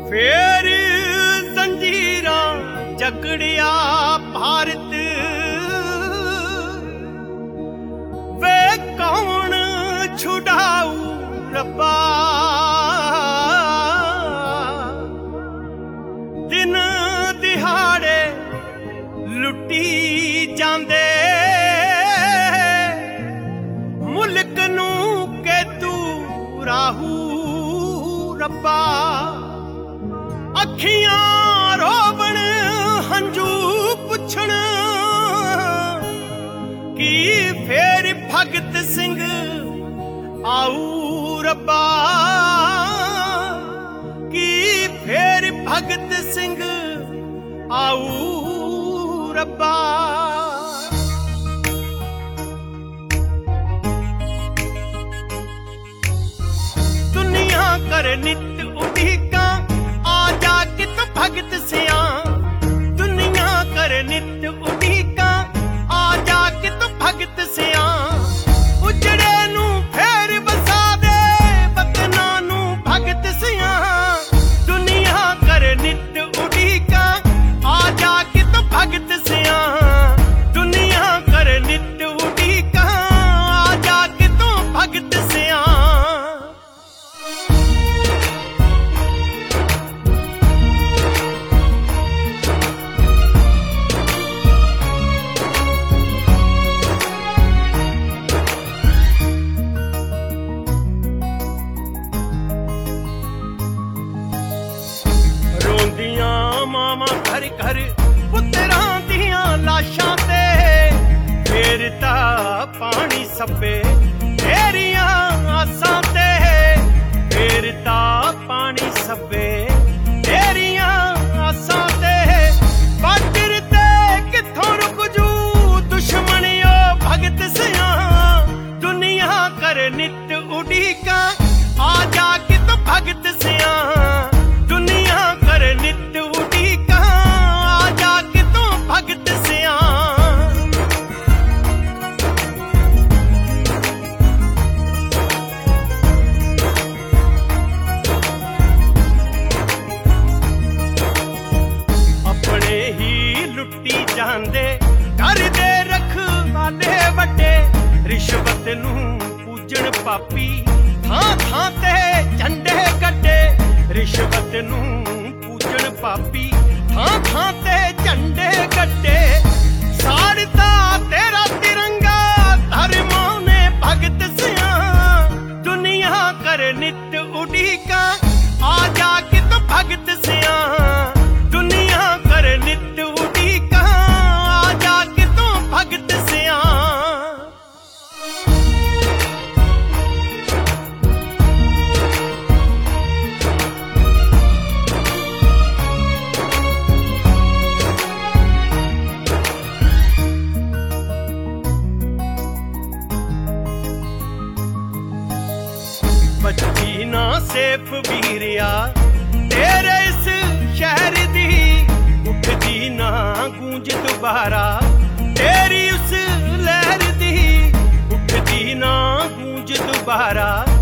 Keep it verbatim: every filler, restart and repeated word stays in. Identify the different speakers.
Speaker 1: ਫੇਰ ਜ਼ੰਜੀਰਾਂ ਜਕੜਿਆ ਭਾਰਤ ਵੇ ਕੌਣ ਛੁਡਾਊ ਰੱਬਾ। ਦਿਨ ਦਿਹਾੜੇ ਲੁੱਟੀ ਜਾਂਦੇ ਮੁਲਕ ਨੂੰ ਕਿ ਤੂੰ ਰਾਹੂ ਰੱਬਾ। ਅੱਖੀਆਂ ਰੋਵਣ ਹੰਝੂ ਪੁੱਛਣ ਕੀ ਫੇਰ ਭਗਤ ਸਿੰਘ ਆਊ ਰੱਬਾ। ਕੀ ਫੇਰ ਭਗਤ ਸਿੰਘ ਆਊ ਰੱਬਾ। ਦੁਨੀਆ ਕਰ ਨਿਤ ਉਡੀਕਾਂ ਆ ਜਾ ਕਿਤ ਭਗਤ ਸਿਆਂ। ਦੁਨੀਆ ਕਰ ਨਿਤ ਉਡੀਕਾਂ ਆ ਜਾ ਕਿਤ ਭਗਤ ਸਿਆਂ। ਉਜੜੇ ਨੂੰ ਫੇਰ ਵਸਾ ਦੇ ਵਤਨਾਂ ਨੂੰ ਭਗਤ ਸਿਆਂ। ਦੁਨੀਆ ਕਰ ਨਿਤ ਉਡੀਕਾਂ ਆ ਜਾ ਕਿਤ ਭਗਤ ਸਿਆਂ। ਦੁਨੀਆ ਕਰ ਨਿਤ ਉਡੀਕਾਂ ਆ ਜਾ ਕਿਤ ਭਗਤ ਸਿਆਂ। ਮਾਵਾਂ ਘਰ ਘਰ ਪੁੱਤਰਾਂ ਦੀਆਂ ਲਾਸ਼ਾਂ ਤੇ ਫੇਰ ਤਾਂ ਪਾਣੀ ਸੱਬੇ ਤੇਰੀਆਂ ਆਸਾਂ ਤੇ। ਫੇਰ ਤਾਂ ਪਾਣੀ ਸੱਬੇ ਤੇਰੀਆਂ ਆਸਾਂ ਤੇ। ਬਾਦਰ ਤੇ ਕਿੱਥੋਂ ਰੁਕ ਜੂ ਦੁਸ਼ਮਣਿਓ ਭਗਤ ਸਿਆਂ। ਦੁਨੀਆ ਕਰ ਨਿਤ ਉਡੀਕਾਂ ਆ ਜਾ ਕਿਤ ਭਗਤ ਸਿਆਂ। ਦੁਨੀਆ ਕਰ ਨਿਤ ਭਗਤ ਸਿਆਂ। ਆਪਣੇ ਹੀ ਲੁੱਟੀ ਜਾਂਦੇ ਕਰਦੇ ਰਖਵਾਲੇ ਵੱਡੇ। ਰਿਸ਼ਵਤ ਨੂੰ ਪੂਜਣ ਪਾਪੀ ਥਾਂ ਥਾਂ ਤੇ ਝੰਡੇ ਗੱਡੇ। ਰਿਸ਼ਵਤ ਨੂੰ ਪੂਜਣ ਪਾਪੀ ਥਾਂ ਥਾਂ ਤੇ ਝੰਡੇ ਗੱਡੇ। ਸਾੜਤਾ ਤੇਰਾ ਤਿਰੰਗਾ ਧਰਮਾਂ ਨੇ ਭਗਤ ਸਿਆਂ। ਦੁਨੀਆ ਕਰ ਨਿਤ ਉਡੀਕਾਂ ਆ ਜਾ ਕਿਤ ਭਗਤ ਸਿਆਂ। ਦੁਨੀਆ ਕਰ ਨਿਤ ਉਡੀਕਾਂ ਆ ਜਾ ਕਿਤ ਭਗਤ ਸਿਆਂ। ਬੱਚੀ ਨਾ ਸੇਫ ਵੀਰਿਆ ਤੇਰੇ ਇਸ ਸ਼ਹਿਰ ਦੀ। ਉੱਠਦੀ ਨਾ ਗੂੰਜ ਦੁਬਾਰਾ ਤੇਰੀ ਉਸ ਲਹਿਰ ਦੀ। ਉੱਠਦੀ ਨਾ ਗੂੰਜ ਦੁਬਾਰਾ